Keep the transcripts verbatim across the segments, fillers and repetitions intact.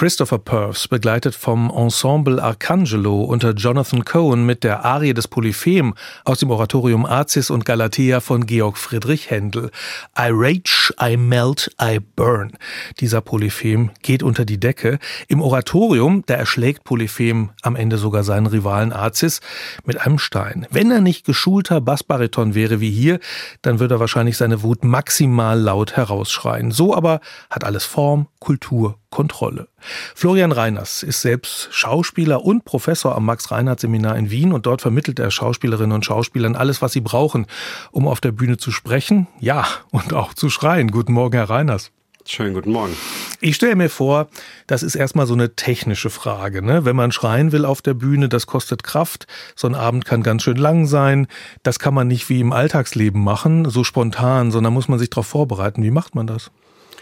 Christopher Purves, begleitet vom Ensemble Arcangelo unter Jonathan Cohen mit der Arie des Polyphem aus dem Oratorium Acis und Galatea von Georg Friedrich Händel. I rage, I melt, I burn. Dieser Polyphem geht unter die Decke. Im Oratorium, da erschlägt Polyphem am Ende sogar seinen Rivalen Acis mit einem Stein. Wenn er nicht geschulter Bassbariton wäre wie hier, dann würde er wahrscheinlich seine Wut maximal laut herausschreien. So aber hat alles Form, Kultur, Kontrolle. Florian Reiners ist selbst Schauspieler und Professor am Max-Reinhardt-Seminar in Wien und dort vermittelt er Schauspielerinnen und Schauspielern alles, was sie brauchen, um auf der Bühne zu sprechen, ja, und auch zu schreien. Guten Morgen, Herr Reiners. Schönen guten Morgen. Ich stelle mir vor, das ist erstmal so eine technische Frage, ne? Wenn man schreien will auf der Bühne, das kostet Kraft. So ein Abend kann ganz schön lang sein. Das kann man nicht wie im Alltagsleben machen, so spontan, sondern muss man sich darauf vorbereiten. Wie macht man das?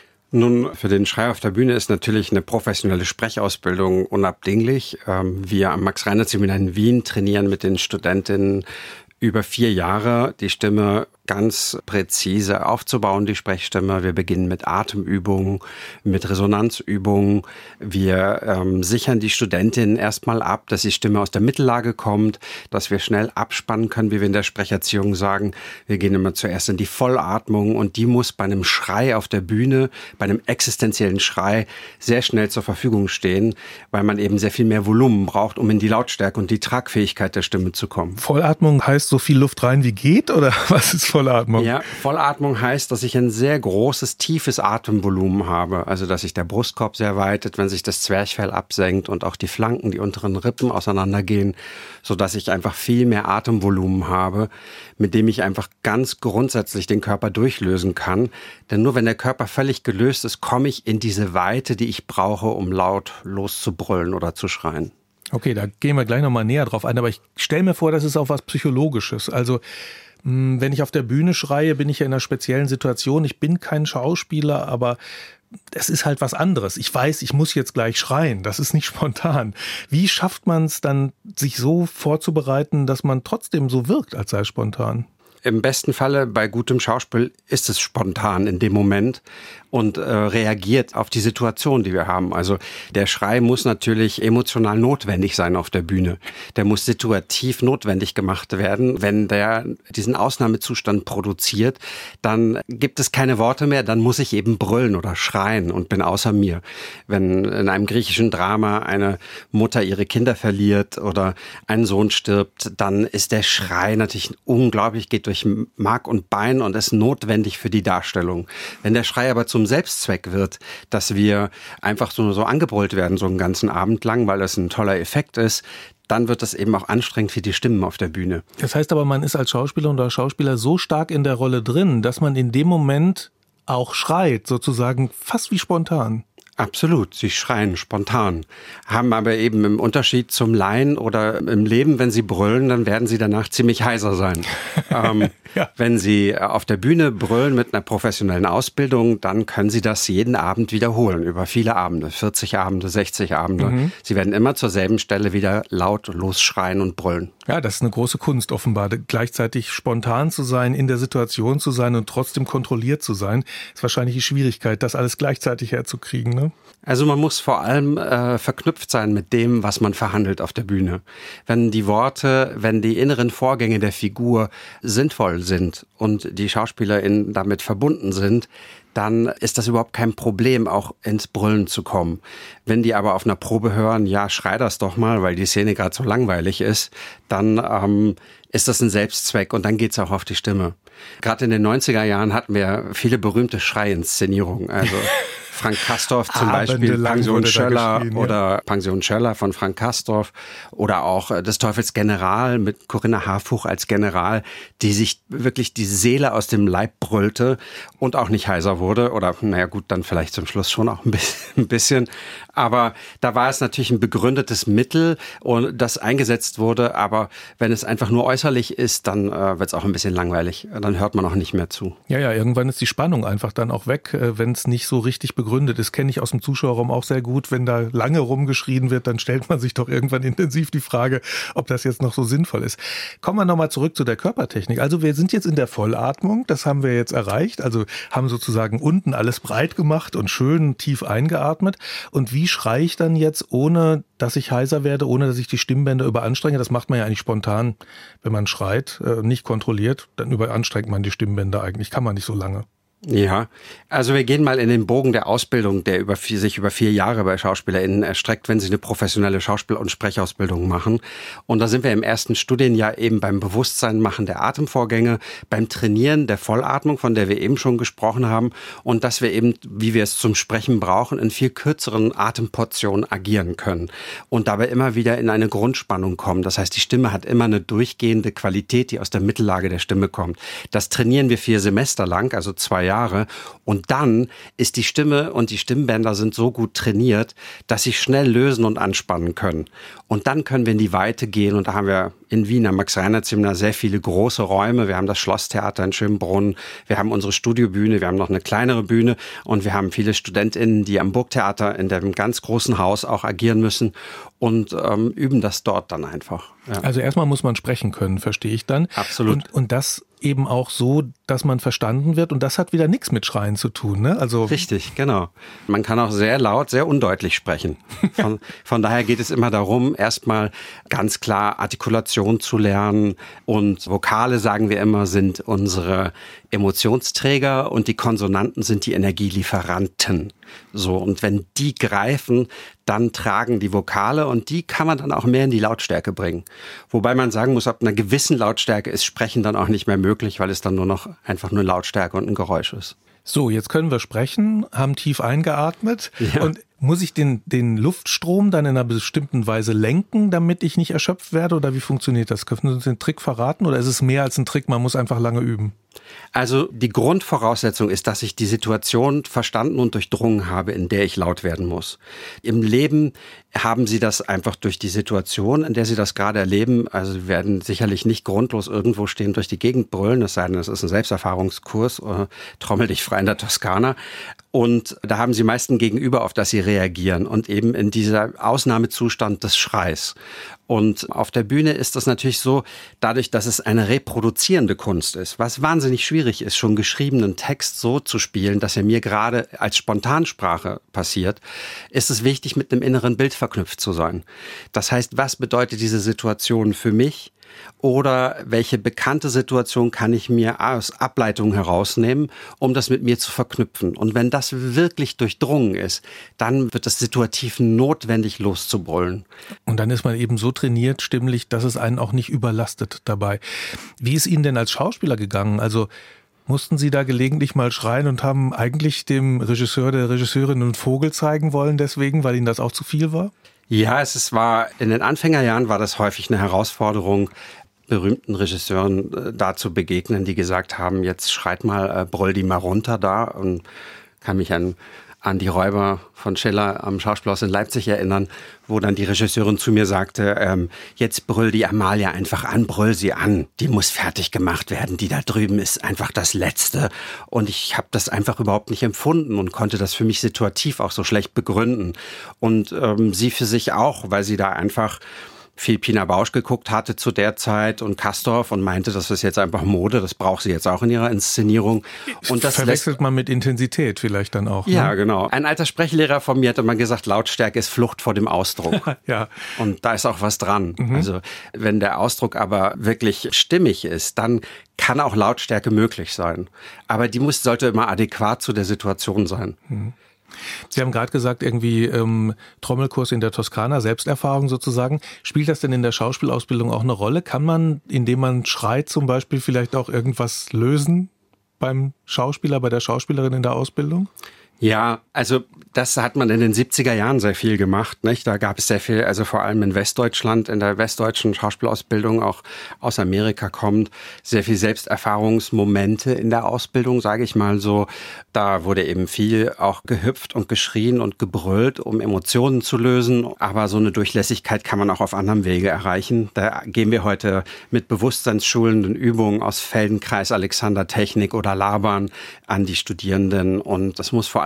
Nun, für den Schrei auf der Bühne ist natürlich eine professionelle Sprechausbildung unabdinglich. Wir am Max-Reinhardt-Seminar in Wien trainieren mit den Studentinnen über vier Jahre die Stimme ganz präzise aufzubauen, die Sprechstimme. Wir beginnen mit Atemübungen, mit Resonanzübungen. Wir ähm, sichern die Studentinnen erstmal ab, dass die Stimme aus der Mittellage kommt, dass wir schnell abspannen können, wie wir in der Sprecherziehung sagen. Wir gehen immer zuerst in die Vollatmung und die muss bei einem Schrei auf der Bühne, bei einem existenziellen Schrei sehr schnell zur Verfügung stehen, weil man eben sehr viel mehr Volumen braucht, um in die Lautstärke und die Tragfähigkeit der Stimme zu kommen. Vollatmung heißt so viel Luft rein wie geht, oder was ist Vollatmung? Ja, Vollatmung heißt, dass ich ein sehr großes, tiefes Atemvolumen habe. Also, dass sich der Brustkorb sehr weitet, wenn sich das Zwerchfell absenkt und auch die Flanken, die unteren Rippen auseinandergehen, sodass ich einfach viel mehr Atemvolumen habe, mit dem ich einfach ganz grundsätzlich den Körper durchlösen kann. Denn nur wenn der Körper völlig gelöst ist, komme ich in diese Weite, die ich brauche, um laut loszubrüllen oder zu schreien. Okay, da gehen wir gleich nochmal näher drauf ein, aber ich stelle mir vor, das ist auch was Psychologisches. Also wenn ich auf der Bühne schreie, bin ich ja in einer speziellen Situation. Ich bin kein Schauspieler, aber es ist halt was anderes. Ich weiß, ich muss jetzt gleich schreien. Das ist nicht spontan. Wie schafft man es dann, sich so vorzubereiten, dass man trotzdem so wirkt, als sei es spontan? Im besten Falle bei gutem Schauspiel ist es spontan in dem Moment und äh, reagiert auf die Situation, die wir haben. Also der Schrei muss natürlich emotional notwendig sein auf der Bühne. Der muss situativ notwendig gemacht werden. Wenn der diesen Ausnahmezustand produziert, dann gibt es keine Worte mehr, dann muss ich eben brüllen oder schreien und bin außer mir. Wenn in einem griechischen Drama eine Mutter ihre Kinder verliert oder ein Sohn stirbt, dann ist der Schrei natürlich unglaublich, geht durch Mark und Bein und ist notwendig für die Darstellung. Wenn der Schrei aber zum Selbstzweck wird, dass wir einfach so, so angebrüllt werden, so einen ganzen Abend lang, weil das ein toller Effekt ist, dann wird das eben auch anstrengend für die Stimmen auf der Bühne. Das heißt aber, man ist als Schauspieler oder Schauspieler so stark in der Rolle drin, dass man in dem Moment auch schreit, sozusagen fast wie spontan. Absolut, sie schreien spontan, haben aber eben im Unterschied zum Laien oder im Leben, wenn sie brüllen, dann werden sie danach ziemlich heiser sein. ähm, ja. Wenn sie auf der Bühne brüllen mit einer professionellen Ausbildung, dann können sie das jeden Abend wiederholen, über viele Abende, vierzig Abende, sechzig Abende. Mhm. Sie werden immer zur selben Stelle wieder laut losschreien und brüllen. Ja, das ist eine große Kunst offenbar, gleichzeitig spontan zu sein, in der Situation zu sein und trotzdem kontrolliert zu sein. Ist wahrscheinlich die Schwierigkeit, das alles gleichzeitig herzukriegen, ne? Also man muss vor allem äh, verknüpft sein mit dem, was man verhandelt auf der Bühne. Wenn die Worte, wenn die inneren Vorgänge der Figur sinnvoll sind und die SchauspielerInnen damit verbunden sind, dann ist das überhaupt kein Problem, auch ins Brüllen zu kommen. Wenn die aber auf einer Probe hören, ja, schrei das doch mal, weil die Szene gerade so langweilig ist, dann ähm, ist das ein Selbstzweck und dann geht's auch auf die Stimme. Gerade in den neunziger Jahren hatten wir viele berühmte Schreiinszenierungen, also Frank Castorf zum Beispiel, Pension Schöller ja. oder Pension Schöller von Frank Castorf oder auch des Teufels General mit Corinna Harfuch als General, die sich wirklich die Seele aus dem Leib brüllte und auch nicht heiser wurde oder naja gut, dann vielleicht zum Schluss schon auch ein bisschen, ein bisschen. Aber da war es natürlich ein begründetes Mittel, und das eingesetzt wurde, aber wenn es einfach nur äußerlich ist, dann äh, wird es auch ein bisschen langweilig, dann hört man auch nicht mehr zu. Ja, ja, irgendwann ist die Spannung einfach dann auch weg, wenn es nicht so richtig begründet ist. Kenne ich aus dem Zuschauerraum auch sehr gut. Wenn da lange rumgeschrien wird, dann stellt man sich doch irgendwann intensiv die Frage, ob das jetzt noch so sinnvoll ist. Kommen wir nochmal zurück zu der Körpertechnik. Also wir sind jetzt in der Vollatmung, das haben wir jetzt erreicht. Also haben sozusagen unten alles breit gemacht und schön tief eingeatmet. Und wie schreie ich dann jetzt, ohne dass ich heiser werde, ohne dass ich die Stimmbänder überanstrenge? Das macht man ja eigentlich spontan, wenn man schreit, nicht kontrolliert. Dann überanstrengt man die Stimmbänder eigentlich, kann man nicht so lange. Ja, also wir gehen mal in den Bogen der Ausbildung, der über vier, sich über vier Jahre bei SchauspielerInnen erstreckt, wenn sie eine professionelle Schauspiel- und Sprechausbildung machen. Und da sind wir im ersten Studienjahr eben beim Bewusstseinmachen der Atemvorgänge, beim Trainieren der Vollatmung, von der wir eben schon gesprochen haben, und dass wir eben, wie wir es zum Sprechen brauchen, in viel kürzeren Atemportionen agieren können und dabei immer wieder in eine Grundspannung kommen. Das heißt, die Stimme hat immer eine durchgehende Qualität, die aus der Mittellage der Stimme kommt. Das trainieren wir vier Semester lang, also zwei Jahre. Jahre. Und dann ist die Stimme und die Stimmbänder sind so gut trainiert, dass sie schnell lösen und anspannen können. Und dann können wir in die Weite gehen. Und da haben wir in Wien am Max-Reinhardt-Seminar sehr viele große Räume. Wir haben das Schlosstheater in Schönbrunn. Wir haben unsere Studiobühne. Wir haben noch eine kleinere Bühne. Und wir haben viele StudentInnen, die am Burgtheater in dem ganz großen Haus auch agieren müssen und ähm, üben das dort dann einfach. Ja. Also erstmal muss man sprechen können, verstehe ich dann. Absolut. Und, und das eben auch so, dass man verstanden wird. Und das hat wieder nichts mit Schreien zu tun, ne? Also richtig, genau. Man kann auch sehr laut, sehr undeutlich sprechen. Von, von daher geht es immer darum, erstmal ganz klar Artikulation zu lernen. Und Vokale, sagen wir immer, sind unsere Emotionsträger und die Konsonanten sind die Energielieferanten. So, und wenn die greifen, dann tragen die Vokale und die kann man dann auch mehr in die Lautstärke bringen. Wobei man sagen muss, ab einer gewissen Lautstärke ist Sprechen dann auch nicht mehr möglich, weil es dann nur noch einfach nur Lautstärke und ein Geräusch ist. So, jetzt können wir sprechen, haben tief eingeatmet ja. und muss ich den, den Luftstrom dann in einer bestimmten Weise lenken, damit ich nicht erschöpft werde, oder wie funktioniert das? Können Sie uns den Trick verraten oder ist es mehr als ein Trick, man muss einfach lange üben? Also die Grundvoraussetzung ist, dass ich die Situation verstanden und durchdrungen habe, in der ich laut werden muss. Im Leben haben Sie das einfach durch die Situation, in der Sie das gerade erleben. Also Sie werden sicherlich nicht grundlos irgendwo stehen, durch die Gegend brüllen, es sei denn, es ist ein Selbsterfahrungskurs, äh, trommel dich frei in der Toskana. Und da haben Sie meist ein Gegenüber, auf das Sie reagieren und eben in dieser Ausnahmezustand des Schreis. Und auf der Bühne ist das natürlich so, dadurch, dass es eine reproduzierende Kunst ist, was wahnsinnig schwierig ist, schon geschriebenen Text so zu spielen, dass er mir gerade als Spontansprache passiert, ist es wichtig, mit einem inneren Bild verknüpft zu sein. Das heißt, was bedeutet diese Situation für mich? Oder welche bekannte Situation kann ich mir aus Ableitungen herausnehmen, um das mit mir zu verknüpfen? Und wenn das wirklich durchdrungen ist, dann wird es situativ notwendig, loszubrüllen. Und dann ist man eben so trainiert stimmlich, dass es einen auch nicht überlastet dabei. Wie ist Ihnen denn als Schauspieler gegangen? Also mussten Sie da gelegentlich mal schreien und haben eigentlich dem Regisseur, der Regisseurin einen Vogel zeigen wollen deswegen, weil Ihnen das auch zu viel war? Ja, es ist, war, in den Anfängerjahren war das häufig eine Herausforderung, berühmten Regisseuren äh, da zu begegnen, die gesagt haben, jetzt schreit mal, äh, brüll die mal runter da, und kann mich an, an die Räuber von Schiller am Schauspielhaus in Leipzig erinnern, wo dann die Regisseurin zu mir sagte, ähm, jetzt brüll die Amalia einfach an, brüll sie an, die muss fertig gemacht werden, die da drüben ist einfach das Letzte. Und ich habe das einfach überhaupt nicht empfunden und konnte das für mich situativ auch so schlecht begründen. Und ähm, sie für sich auch, weil sie da einfach viel Pina Bausch geguckt hatte zu der Zeit und Castorf und meinte, das ist jetzt einfach Mode, das braucht sie jetzt auch in ihrer Inszenierung. Und das verwechselt man mit Intensität vielleicht dann auch. Ne? Ja, genau. Ein alter Sprechlehrer von mir hat immer gesagt, Lautstärke ist Flucht vor dem Ausdruck. Ja. Und da ist auch was dran. Mhm. Also wenn der Ausdruck aber wirklich stimmig ist, dann kann auch Lautstärke möglich sein. Aber die muss, sollte immer adäquat zu der Situation sein. Mhm. Sie haben gerade gesagt, irgendwie ähm, Trommelkurs in der Toskana, Selbsterfahrung sozusagen. Spielt das denn in der Schauspielausbildung auch eine Rolle? Kann man, indem man schreit zum Beispiel, vielleicht auch irgendwas lösen beim Schauspieler, bei der Schauspielerin in der Ausbildung? Ja, also das hat man in den siebziger Jahren sehr viel gemacht, nicht? Da gab es sehr viel, also vor allem in Westdeutschland, in der westdeutschen Schauspielausbildung, auch aus Amerika kommt, sehr viel Selbsterfahrungsmomente in der Ausbildung, sage ich mal so. Da wurde eben viel auch gehüpft und geschrien und gebrüllt, um Emotionen zu lösen. Aber so eine Durchlässigkeit kann man auch auf anderem Wege erreichen. Da gehen wir heute mit bewusstseinsschulenden Übungen aus Feldenkreis, Alexander Technik oder Laban an die Studierenden. Und das muss vor allem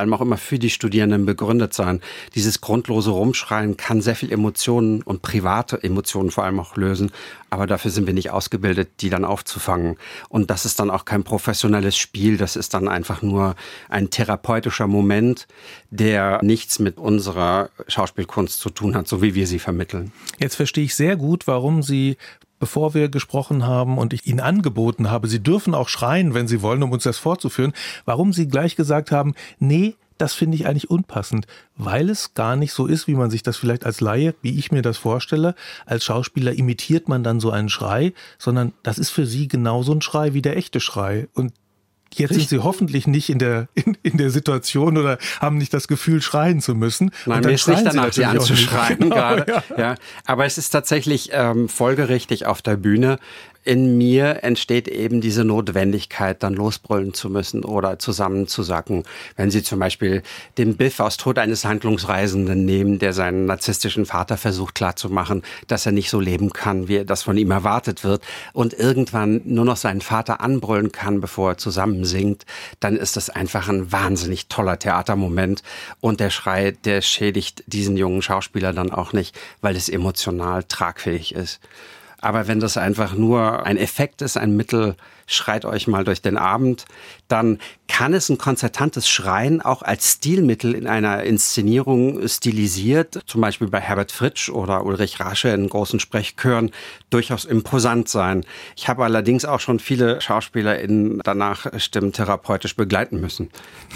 allem auch immer für die Studierenden begründet sein. Dieses grundlose Rumschreien kann sehr viel Emotionen und private Emotionen vor allem auch lösen, aber dafür sind wir nicht ausgebildet, die dann aufzufangen. Und das ist dann auch kein professionelles Spiel, das ist dann einfach nur ein therapeutischer Moment, der nichts mit unserer Schauspielkunst zu tun hat, so wie wir sie vermitteln. Jetzt verstehe ich sehr gut, warum Sie, bevor wir gesprochen haben und ich Ihnen angeboten habe, Sie dürfen auch schreien, wenn Sie wollen, um uns das vorzuführen, warum Sie gleich gesagt haben, nee, das finde ich eigentlich unpassend, weil es gar nicht so ist, wie man sich das vielleicht als Laie, wie ich mir das vorstelle. Als Schauspieler imitiert man dann so einen Schrei, sondern das ist für Sie genauso ein Schrei wie der echte Schrei. Und jetzt sind Sie hoffentlich nicht in der, in, in der Situation oder haben nicht das Gefühl, schreien zu müssen. Nein, mir ist nicht danach, Sie anzuschreien genau, gerade. Ja. Ja, aber es ist tatsächlich ähm, folgerichtig auf der Bühne. In mir entsteht eben diese Notwendigkeit, dann losbrüllen zu müssen oder zusammenzusacken. Wenn Sie zum Beispiel den Biff aus Tod eines Handlungsreisenden nehmen, der seinen narzisstischen Vater versucht klarzumachen, dass er nicht so leben kann, wie das von ihm erwartet wird und irgendwann nur noch seinen Vater anbrüllen kann, bevor er zusammensinkt, dann ist das einfach ein wahnsinnig toller Theatermoment. Und der Schrei, der schädigt diesen jungen Schauspieler dann auch nicht, weil es emotional tragfähig ist. Aber wenn das einfach nur ein Effekt ist, ein Mittel, schreit euch mal durch den Abend, dann kann es ein konzertantes Schreien auch als Stilmittel in einer Inszenierung stilisiert, zum Beispiel bei Herbert Fritsch oder Ulrich Rasche in großen Sprechchören, durchaus imposant sein. Ich habe allerdings auch schon viele SchauspielerInnen danach stimmtherapeutisch begleiten müssen.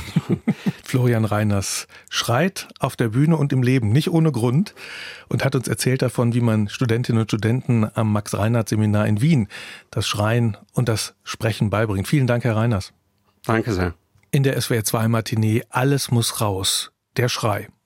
Florian Reiners schreit auf der Bühne und im Leben, nicht ohne Grund, und hat uns erzählt davon, wie man Studentinnen und Studenten am Max-Reinhardt-Seminar in Wien das Schreien und das Sprechen beibringt. Vielen Dank, Herr Reiners. Danke sehr. In der S W R zwei Matinee Alles muss raus. Der Schrei.